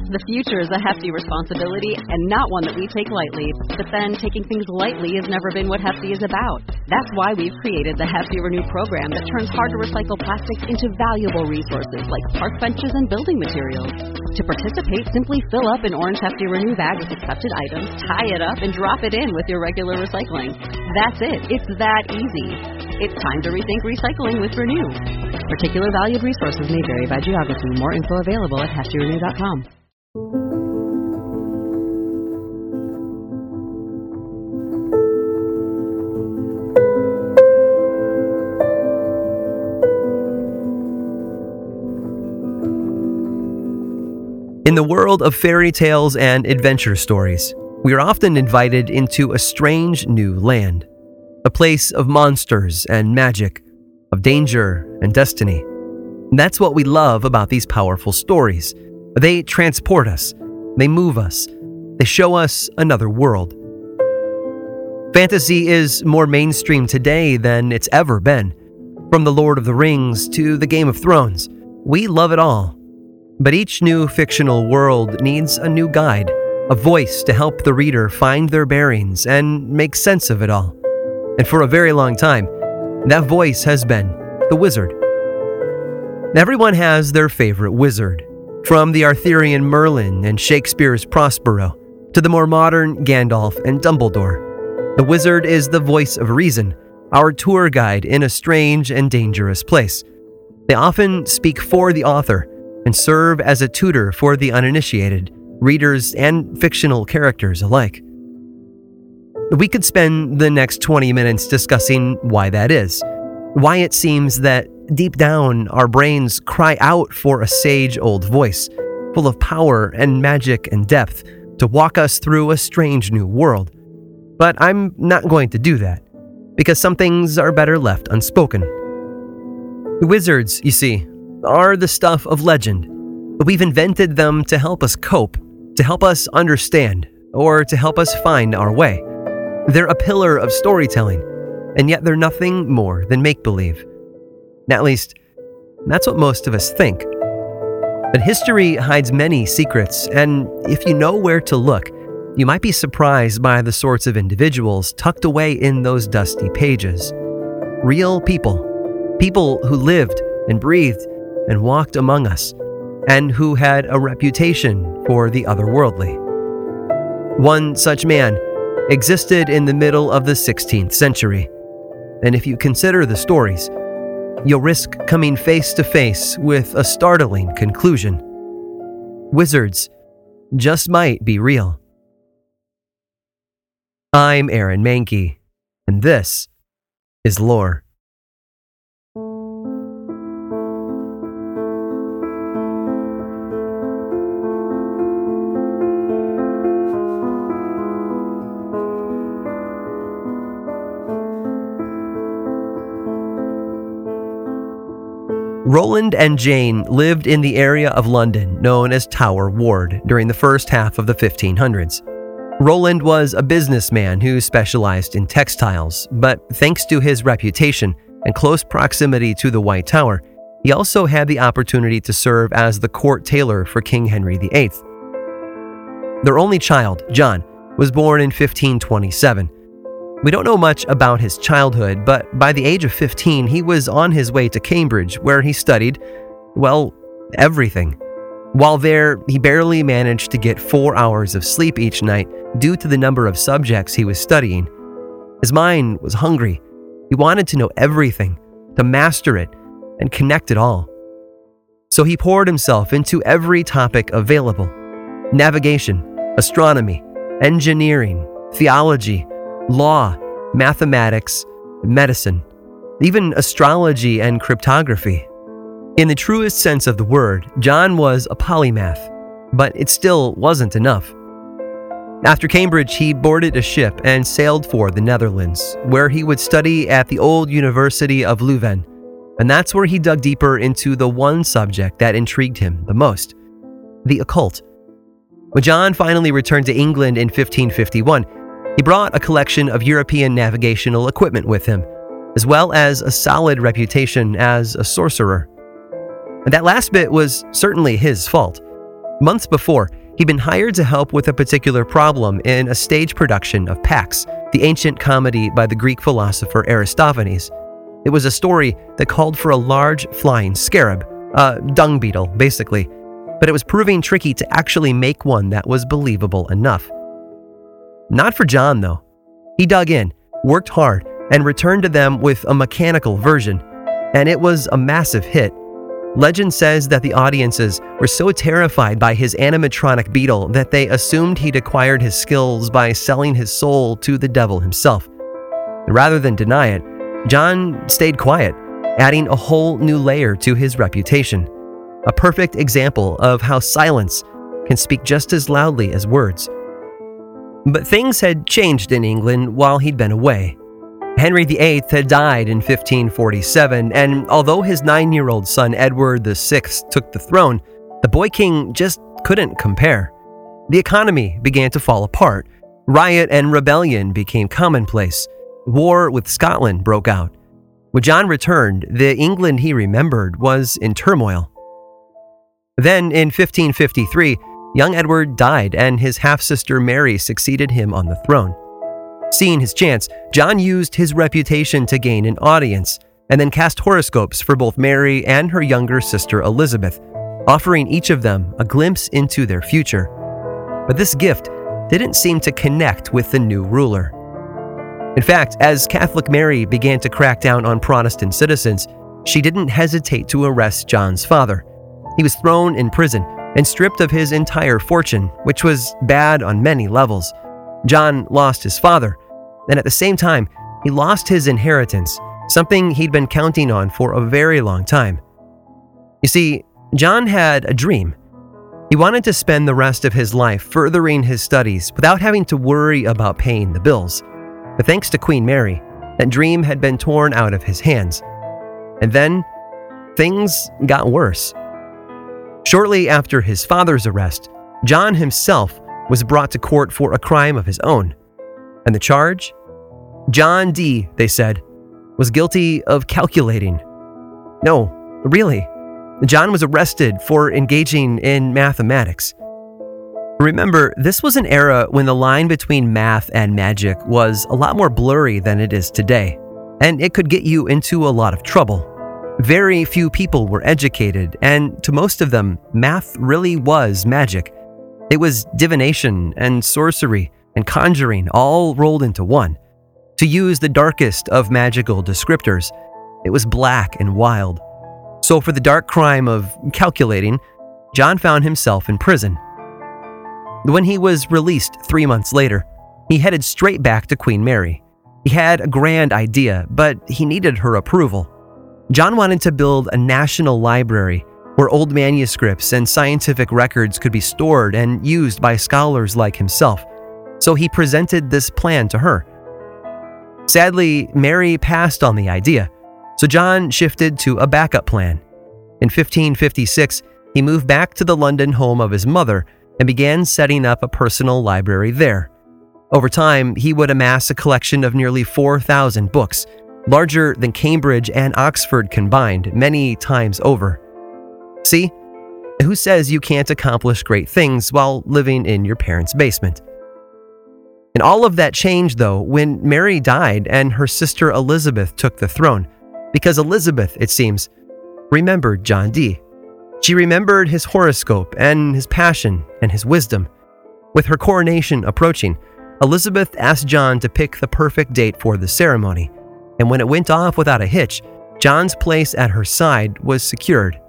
The future is a hefty responsibility and not one that we take lightly. But then, taking things lightly has never been what Hefty is about. That's why we've created the Hefty Renew program that turns hard-to-recycle plastics into valuable resources like park benches and building materials. To participate, simply fill up an orange Hefty Renew bag with accepted items, tie it up, and drop it in with your regular recycling. That's it. It's that easy. It's time to rethink recycling with Renew. Particular valued resources may vary by geography. More info available at heftyrenew.com. In the world of fairy tales and adventure stories, we are often invited into a strange new land, a place of monsters and magic, of danger and destiny. That's what we love about these powerful stories. They transport us, they move us, they show us another world. Fantasy is more mainstream today than it's ever been. From The Lord of the Rings to The Game of Thrones, we love it all. But each new fictional world needs a new guide, a voice to help the reader find their bearings and make sense of it all. And for a very long time, that voice has been the wizard. Everyone has their favorite wizard, from the Arthurian Merlin and Shakespeare's Prospero to the more modern Gandalf and Dumbledore. The wizard is the voice of reason, our tour guide in a strange and dangerous place. They often speak for the author and serve as a tutor for the uninitiated, readers and fictional characters alike. We could spend the next 20 minutes discussing why that is, why it seems that deep down our brains cry out for a sage-old voice, full of power and magic and depth, to walk us through a strange new world. But I'm not going to do that, because some things are better left unspoken. Wizards, you see, are the stuff of legend. We've invented them to help us cope, to help us understand, or to help us find our way. They're a pillar of storytelling, and yet they're nothing more than make-believe. At least, that's what most of us think. But history hides many secrets, and if you know where to look, you might be surprised by the sorts of individuals tucked away in those dusty pages. Real people. People who lived and breathed and walked among us, and who had a reputation for the otherworldly. One such man existed in the middle of the 16th century, and if you consider the stories, you'll risk coming face to face with a startling conclusion. Wizards just might be real. I'm Aaron Mahnke, and this is Lore. Roland and Jane lived in the area of London known as Tower Ward during the first half of the 1500s. Roland was a businessman who specialized in textiles, but thanks to his reputation and close proximity to the White Tower, he also had the opportunity to serve as the court tailor for King Henry VIII. Their only child, John, was born in 1527. We don't know much about his childhood, but by the age of 15, he was on his way to Cambridge, where he studied, well, everything. While there, he barely managed to get 4 hours of sleep each night due to the number of subjects he was studying. His mind was hungry. He wanted to know everything, to master it, and connect it all. So he poured himself into every topic available: navigation, astronomy, engineering, theology, law, mathematics, medicine, even astrology and cryptography. In the truest sense of the word, John was a polymath, but it still wasn't enough. After Cambridge, he boarded a ship and sailed for the Netherlands, where he would study at the Old University of Leuven, and that's where he dug deeper into the one subject that intrigued him the most: the occult. When John finally returned to England in 1551, he brought a collection of European navigational equipment with him, as well as a solid reputation as a sorcerer. And that last bit was certainly his fault. Months before, He'd been hired to help with a particular problem in a stage production of Pax, the ancient comedy by the Greek philosopher Aristophanes. It was a story that called for a large flying scarab, a dung beetle, basically, but it was proving tricky to actually make one that was believable enough. Not for John, though. He dug in, worked hard, and returned to them with a mechanical version, and it was a massive hit. Legend says that the audiences were so terrified by his animatronic beetle that they assumed he'd acquired his skills by selling his soul to the devil himself. Rather than deny it, John stayed quiet, adding a whole new layer to his reputation. A perfect example of how silence can speak just as loudly as words. But things had changed in England while he'd been away. Henry VIII had died in 1547, and although his 9-year-old son Edward VI took the throne, the boy king just couldn't compare. The economy began to fall apart. Riot and rebellion became commonplace. War with Scotland broke out. When John returned, the England he remembered was in turmoil. Then, in 1553, young Edward died and his half-sister Mary succeeded him on the throne. Seeing his chance, John used his reputation to gain an audience, and then cast horoscopes for both Mary and her younger sister Elizabeth, offering each of them a glimpse into their future. But this gift didn't seem to connect with the new ruler. In fact, as Catholic Mary began to crack down on Protestant citizens, she didn't hesitate to arrest John's father. He was thrown in prison and stripped of his entire fortune, which was bad on many levels. John lost his father, and at the same time, he lost his inheritance, something he'd been counting on for a very long time. You see, John had a dream. He wanted to spend the rest of his life furthering his studies without having to worry about paying the bills. But thanks to Queen Mary, that dream had been torn out of his hands. And then, things got worse. Shortly after his father's arrest, John himself was brought to court for a crime of his own. And the charge? John Dee, they said, was guilty of calculating. No, really. John was arrested for engaging in mathematics. Remember, this was an era when the line between math and magic was a lot more blurry than it is today, and it could get you into a lot of trouble. Very few people were educated, and to most of them, math really was magic. It was divination and sorcery and conjuring all rolled into one. To use the darkest of magical descriptors, it was black and wild. So for the dark crime of calculating, John found himself in prison. When he was released 3 months later, he headed straight back to Queen Mary. He had a grand idea, but he needed her approval. John wanted to build a national library where old manuscripts and scientific records could be stored and used by scholars like himself. So he presented this plan to her. Sadly, Mary passed on the idea, so John shifted to a backup plan. In 1556, he moved back to the London home of his mother and began setting up a personal library there. Over time, he would amass a collection of nearly 4,000 books, larger than Cambridge and Oxford combined many times over. See, who says you can't accomplish great things while living in your parents' basement? And all of that changed, though, when Mary died and her sister Elizabeth took the throne, because Elizabeth, it seems, remembered John Dee. She remembered his horoscope and his passion and his wisdom. With her coronation approaching, Elizabeth asked John to pick the perfect date for the ceremony, and when it went off without a hitch, John's place at her side was secured.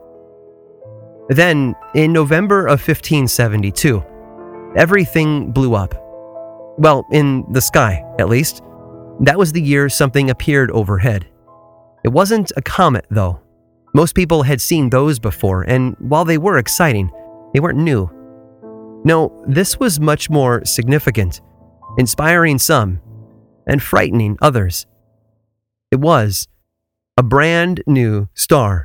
Then, in November of 1572, everything blew up. Well, in the sky, at least. That was the year something appeared overhead. It wasn't a comet, though. Most people had seen those before, and while they were exciting, they weren't new. No, this was much more significant, inspiring some, and frightening others. It was a brand new star.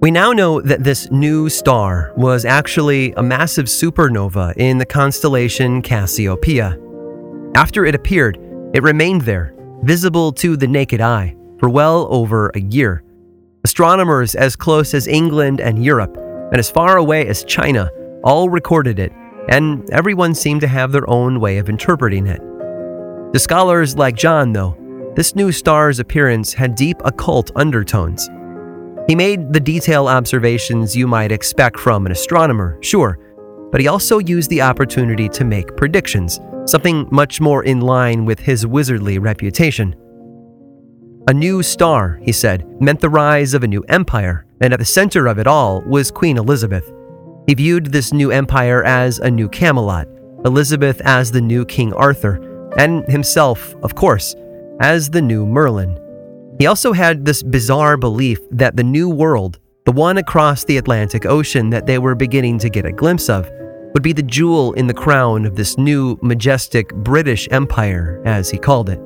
We now know that this new star was actually a massive supernova in the constellation Cassiopeia. After it appeared, it remained there, visible to the naked eye, for well over a year. Astronomers as close as England and Europe, and as far away as China, all recorded it, and everyone seemed to have their own way of interpreting it. To scholars like John, though, this new star's appearance had deep occult undertones. He made the detailed observations you might expect from an astronomer, sure, but he also used the opportunity to make predictions, something much more in line with his wizardly reputation. A new star, he said, meant the rise of a new empire, and at the center of it all was Queen Elizabeth. He viewed this new empire as a new Camelot, Elizabeth as the new King Arthur, and himself, of course, as the new Merlin. He also had this bizarre belief that the new world, the one across the Atlantic Ocean that they were beginning to get a glimpse of, would be the jewel in the crown of this new, majestic British Empire, as he called it.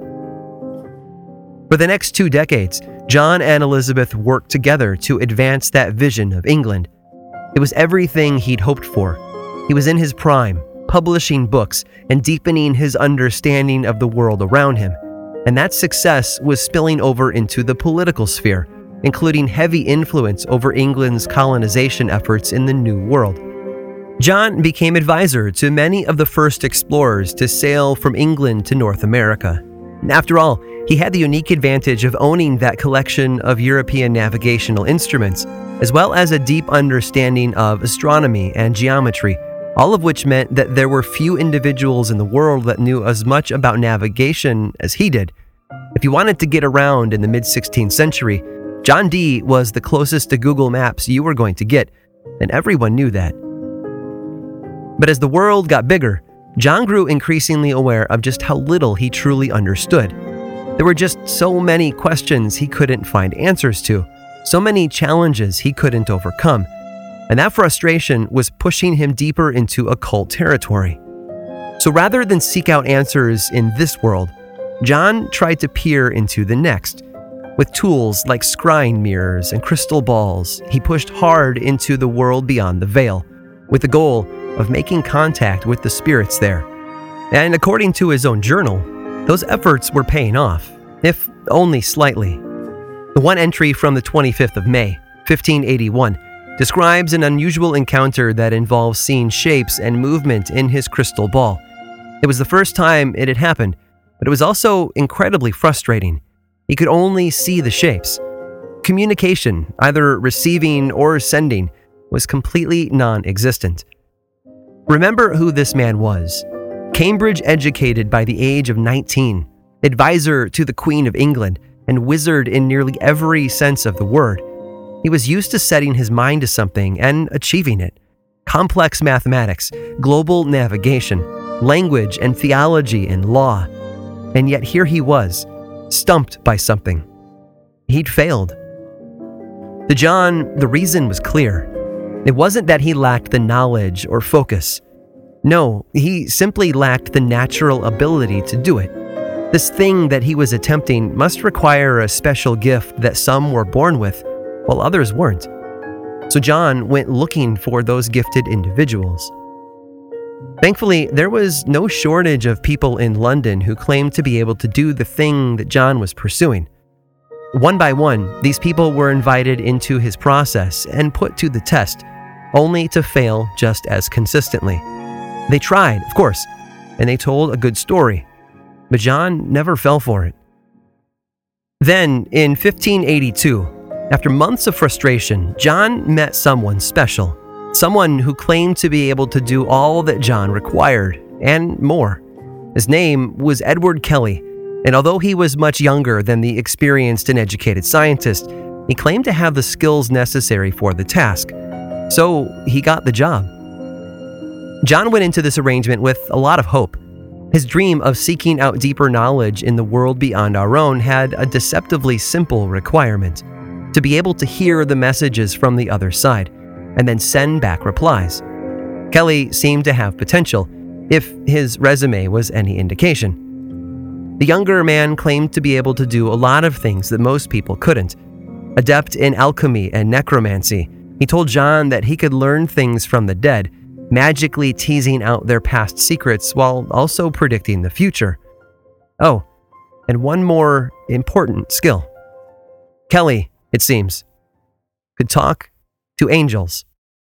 For the next 2 decades, John and Elizabeth worked together to advance that vision of England. It was everything he'd hoped for. He was in his prime, publishing books and deepening his understanding of the world around him. And that success was spilling over into the political sphere, including heavy influence over England's colonization efforts in the New World. John became advisor to many of the first explorers to sail from England to North America. After all, he had the unique advantage of owning that collection of European navigational instruments, as well as a deep understanding of astronomy and geometry, all of which meant that there were few individuals in the world that knew as much about navigation as he did. If you wanted to get around in the mid-16th century, John Dee was the closest to Google Maps you were going to get, and everyone knew that. But as the world got bigger, John grew increasingly aware of just how little he truly understood. There were just so many questions he couldn't find answers to, so many challenges he couldn't overcome, and that frustration was pushing him deeper into occult territory. So rather than seek out answers in this world, John tried to peer into the next. With tools like scrying mirrors and crystal balls, he pushed hard into the world beyond the veil, with the goal of making contact with the spirits there. And according to his own journal, those efforts were paying off, if only slightly. The one entry from the 25th of May, 1581, describes an unusual encounter that involves seeing shapes and movement in his crystal ball. It was the first time it had happened, but it was also incredibly frustrating. He could only see the shapes. Communication, either receiving or sending, was completely non-existent. Remember who this man was. Cambridge educated by the age of 19, advisor to the Queen of England, and wizard in nearly every sense of the word. He was used to setting his mind to something and achieving it. Complex mathematics, global navigation, language and theology and law. And yet here he was, stumped by something. He'd failed. To John, the reason was clear. It wasn't that he lacked the knowledge or focus. No, he simply lacked the natural ability to do it. This thing that he was attempting must require a special gift that some were born with, while others weren't. So John went looking for those gifted individuals. Thankfully, there was no shortage of people in London who claimed to be able to do the thing that John was pursuing. One by one, these people were invited into his process and put to the test, only to fail just as consistently. They tried, of course, and they told a good story, but John never fell for it. Then, in 1582, after months of frustration, John met someone special, someone who claimed to be able to do all that John required, and more. His name was Edward Kelly, and although he was much younger than the experienced and educated scientist, he claimed to have the skills necessary for the task. So he got the job. John went into this arrangement with a lot of hope. His dream of seeking out deeper knowledge in the world beyond our own had a deceptively simple requirement: to be able to hear the messages from the other side, and then send back replies. Kelly seemed to have potential, if his resume was any indication. The younger man claimed to be able to do a lot of things that most people couldn't. Adept in alchemy and necromancy, he told John that he could learn things from the dead, magically teasing out their past secrets while also predicting the future. Oh, and one more important skill. Kelly, it seems, could talk to angels.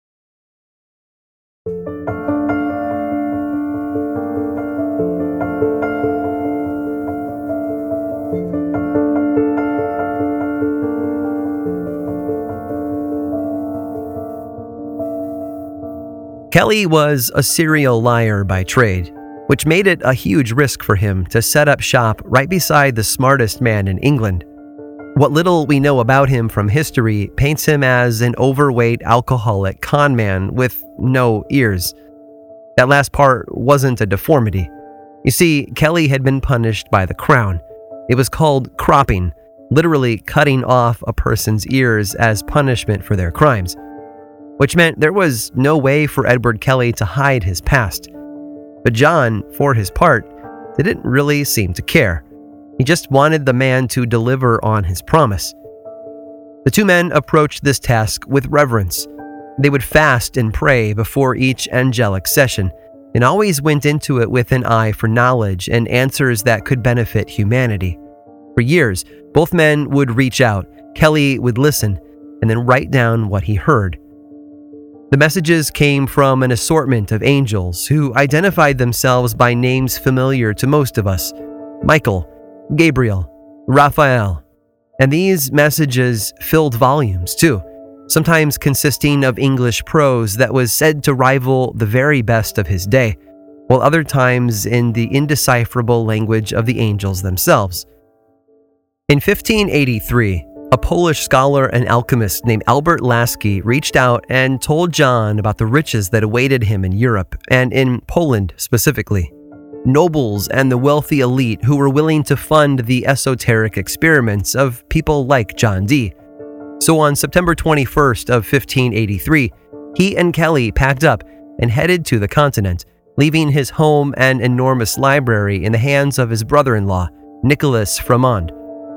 Kelly was a serial liar by trade, which made it a huge risk for him to set up shop right beside the smartest man in England. What little we know about him from history paints him as an overweight alcoholic con man with no ears. That last part wasn't a deformity. You see, Kelly had been punished by the crown. It was called cropping, literally cutting off a person's ears as punishment for their crimes, which meant there was no way for Edward Kelly to hide his past. But John, for his part, didn't really seem to care. He just wanted the man to deliver on his promise. The two men approached this task with reverence. They would fast and pray before each angelic session, and always went into it with an eye for knowledge and answers that could benefit humanity. For years, both men would reach out, Kelly would listen, and then write down what he heard. The messages came from an assortment of angels who identified themselves by names familiar to most of us: Michael, Gabriel, Raphael. And these messages filled volumes too, sometimes consisting of English prose that was said to rival the very best of his day, while other times in the indecipherable language of the angels themselves. In 1583, a Polish scholar and alchemist named Albert Lasky reached out and told John about the riches that awaited him in Europe, and in Poland specifically. Nobles and the wealthy elite who were willing to fund the esoteric experiments of people like John Dee. So on September 21st of 1583, he and Kelly packed up and headed to the continent, leaving his home and enormous library in the hands of his brother-in-law, Nicholas Framond.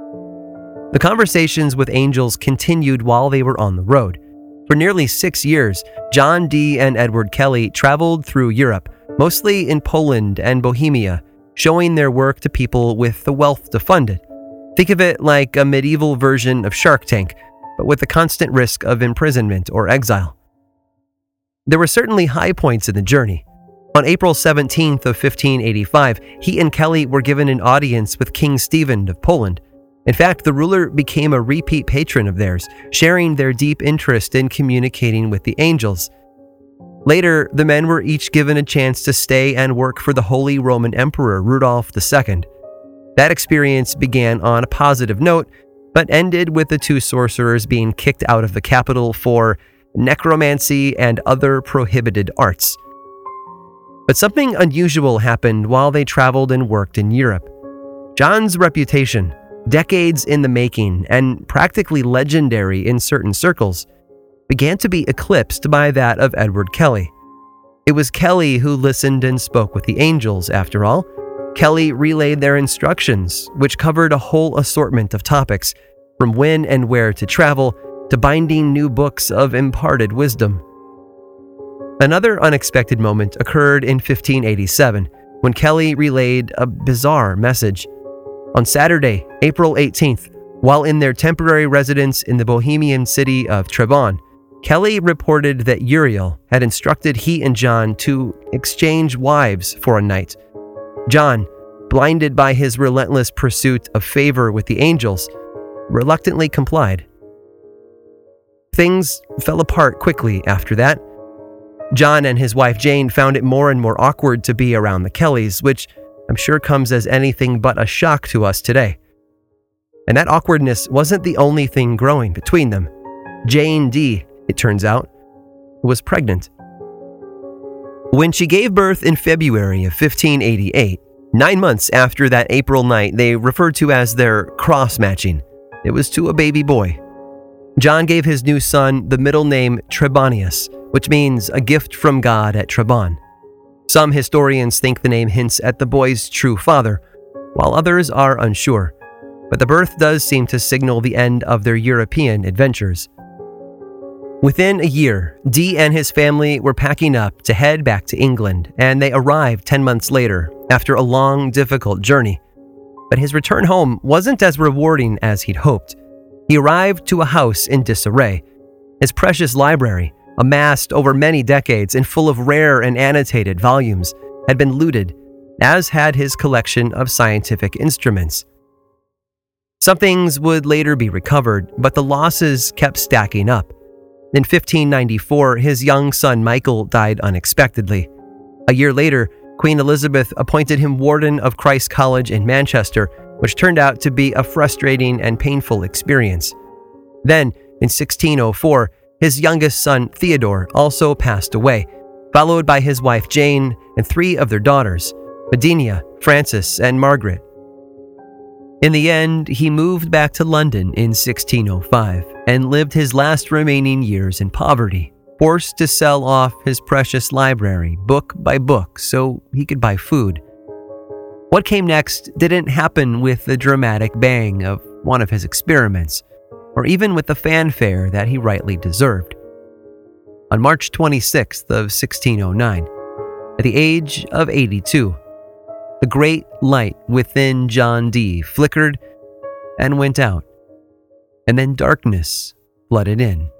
The conversations with angels continued while they were on the road. For nearly 6 years, John Dee and Edward Kelly traveled through Europe, mostly in Poland and Bohemia, showing their work to people with the wealth to fund it. Think of it like a medieval version of Shark Tank, but with the constant risk of imprisonment or exile. There were certainly high points in the journey. On April 17th of 1585, he and Kelly were given an audience with King Stephen of Poland. In fact, the ruler became a repeat patron of theirs, sharing their deep interest in communicating with the angels. Later, the men were each given a chance to stay and work for the Holy Roman Emperor Rudolph II. That experience began on a positive note, but ended with the two sorcerers being kicked out of the capital for necromancy and other prohibited arts. But something unusual happened while they traveled and worked in Europe. John's reputation, decades in the making and practically legendary in certain circles, began to be eclipsed by that of Edward Kelly. It was Kelly who listened and spoke with the angels, after all. Kelly relayed their instructions, which covered a whole assortment of topics, from when and where to travel to binding new books of imparted wisdom. Another unexpected moment occurred in 1587, when Kelly relayed a bizarre message. On Saturday, April 18th, while in their temporary residence in the Bohemian city of Trebon, Kelly reported that Uriel had instructed he and John to exchange wives for a night. John, blinded by his relentless pursuit of favor with the angels, reluctantly complied. Things fell apart quickly after that. John and his wife Jane found it more and more awkward to be around the Kellys, which I'm sure comes as anything but a shock to us today. And that awkwardness wasn't the only thing growing between them. Jane Dee, it turns out, was pregnant. When she gave birth in February of 1588, 9 months after that April night they referred to as their cross-matching, it was to a baby boy. John gave his new son the middle name Trebonius, which means a gift from God at Trebon. Some historians think the name hints at the boy's true father, while others are unsure. but the birth does seem to signal the end of their European adventures. Within a year, Dee and his family were packing up to head back to England, and they arrived 10 months later after a long, difficult journey. But his return home wasn't as rewarding as he'd hoped. He arrived to a house in disarray. His precious library, amassed over many decades and full of rare and annotated volumes, had been looted, as had his collection of scientific instruments. Some things would later be recovered, but the losses kept stacking up. In 1594, his young son Michael died unexpectedly. A year later, Queen Elizabeth appointed him warden of Christ College in Manchester, which turned out to be a frustrating and painful experience. Then, in 1604, his youngest son Theodore also passed away, followed by his wife Jane and 3 of their daughters, Medina, Frances, and Margaret. In the end, he moved back to London in 1605 and lived his last remaining years in poverty, forced to sell off his precious library book by book so he could buy food. What came next didn't happen with the dramatic bang of one of his experiments, or even with the fanfare that he rightly deserved. On March 26th of 1609, at the age of 82, the great light within John Dee flickered and went out, and then darkness flooded in.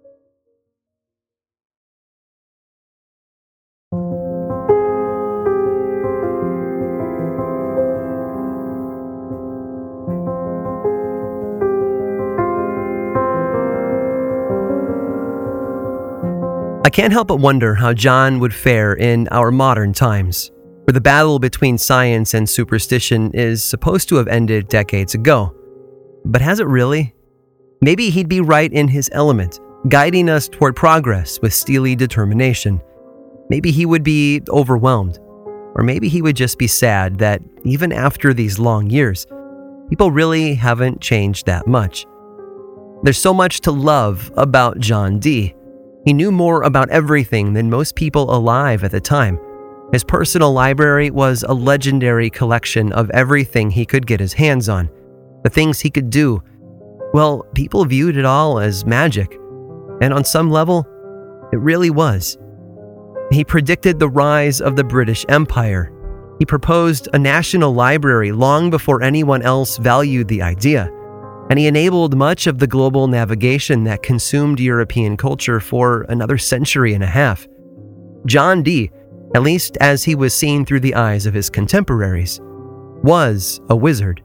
I can't help but wonder how John would fare in our modern times, where the battle between science and superstition is supposed to have ended decades ago. But has it really? Maybe he'd be right in his element, guiding us toward progress with steely determination. Maybe he would be overwhelmed, or maybe he would just be sad that even after these long years, people really haven't changed that much. There's so much to love about John Dee. He knew more about everything than most people alive at the time. His personal library was a legendary collection of everything he could get his hands on. The things he could do, well, people viewed it all as magic. And on some level, it really was. He predicted the rise of the British Empire. He proposed a national library long before anyone else valued the idea. And he enabled much of the global navigation that consumed European culture for another century and a half. John Dee, at least as he was seen through the eyes of his contemporaries, was a wizard.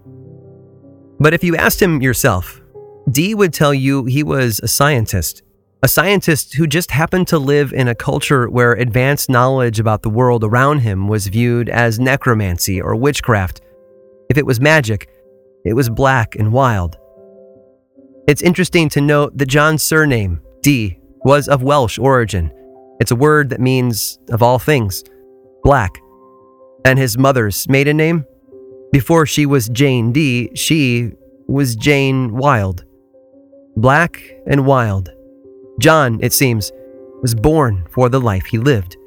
But if you asked him yourself, Dee would tell you he was a scientist who just happened to live in a culture where advanced knowledge about the world around him was viewed as necromancy or witchcraft. If it was magic, it was black and wild. It's interesting to note that John's surname, Dee, was of Welsh origin. It's a word that means, of all things, black. And his mother's maiden name? Before she was Jane Dee, she was Jane Wilde. Black and wild. John, it seems, was born for the life he lived.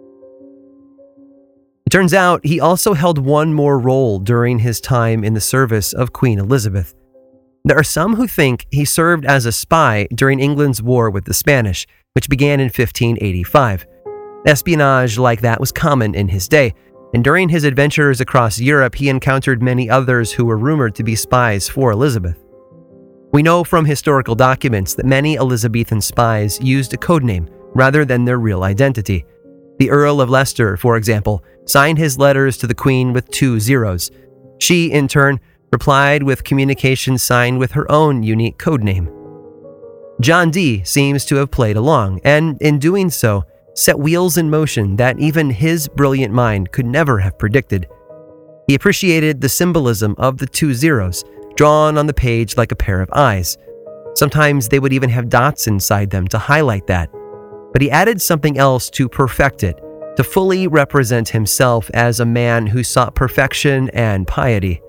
It turns out he also held one more role during his time in the service of Queen Elizabeth. There are some who think he served as a spy during England's war with the Spanish, which began in 1585. Espionage like that was common in his day, and during his adventures across Europe, he encountered many others who were rumored to be spies for Elizabeth. We know from historical documents that many Elizabethan spies used a codename rather than their real identity. The Earl of Leicester, for example, signed his letters to the Queen with 2 zeros. She, in turn, replied with communications signed with her own unique codename. John Dee seems to have played along, and in doing so, set wheels in motion that even his brilliant mind could never have predicted. He appreciated the symbolism of the 2 zeros, drawn on the page like a pair of eyes. Sometimes they would even have dots inside them to highlight that. But he added something else to perfect it, to fully represent himself as a man who sought perfection and piety.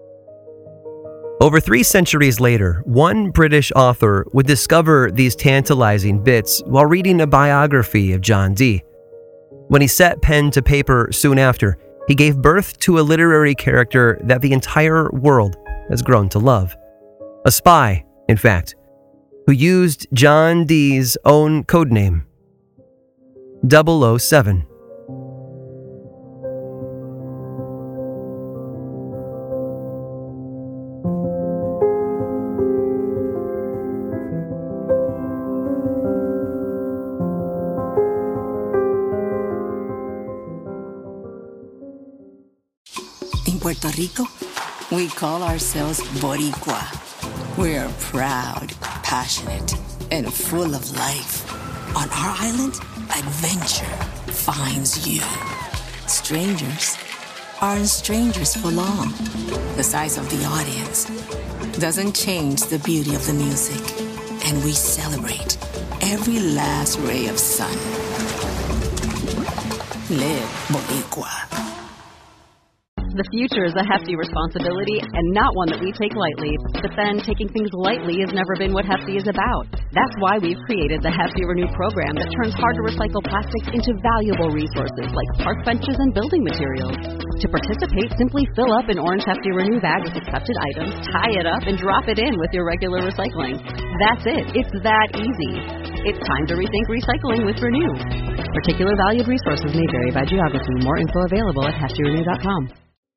Over 3 centuries later, one British author would discover these tantalizing bits while reading a biography of John Dee. When he set pen to paper soon after, he gave birth to a literary character that the entire world has grown to love. A spy, in fact, who used John Dee's own codename, 007. In Puerto Rico, we call ourselves Boricua. We're proud, passionate, and full of life. On our island, adventure finds you. Strangers aren't strangers for long. The size of the audience doesn't change the beauty of the music, and we celebrate every last ray of sun. Live Boricua. The future is a hefty responsibility and not one that we take lightly. But then taking things lightly has never been what Hefty is about. That's why we've created the Hefty Renew program that turns hard-to-recycle plastics into valuable resources like park benches and building materials. To participate, simply fill up an orange Hefty Renew bag with accepted items, tie it up, and drop it in with your regular recycling. That's it. It's that easy. It's time to rethink recycling with Renew. Particular valued resources may vary by geography. More info available at heftyrenew.com.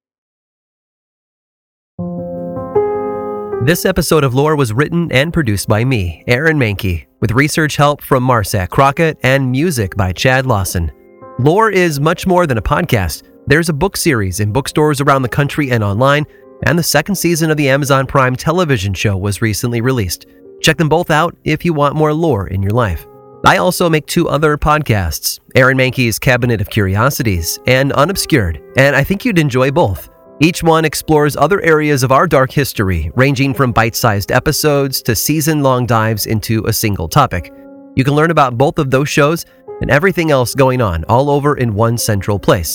This episode of Lore was written and produced by me, Aaron Mahnke, with research help from Marsac Crockett and music by Chad Lawson. Lore is much more than a podcast. There's a book series in bookstores around the country and online, and the second season of the Amazon Prime television show was recently released. Check them both out if you want more lore in your life. I also make 2 other podcasts, Aaron Mahnke's Cabinet of Curiosities and Unobscured, and I think you'd enjoy both. Each one explores other areas of our dark history, ranging from bite-sized episodes to season-long dives into a single topic. You can learn about both of those shows and everything else going on all over in one central place,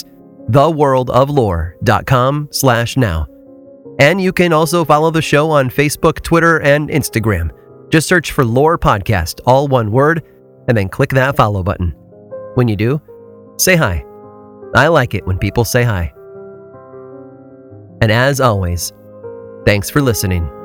theworldoflore.com/now. And you can also follow the show on Facebook, Twitter, and Instagram. Just search for Lore Podcast, all one word, and then click that follow button. When you do, say hi. I like it when people say hi. And as always, thanks for listening.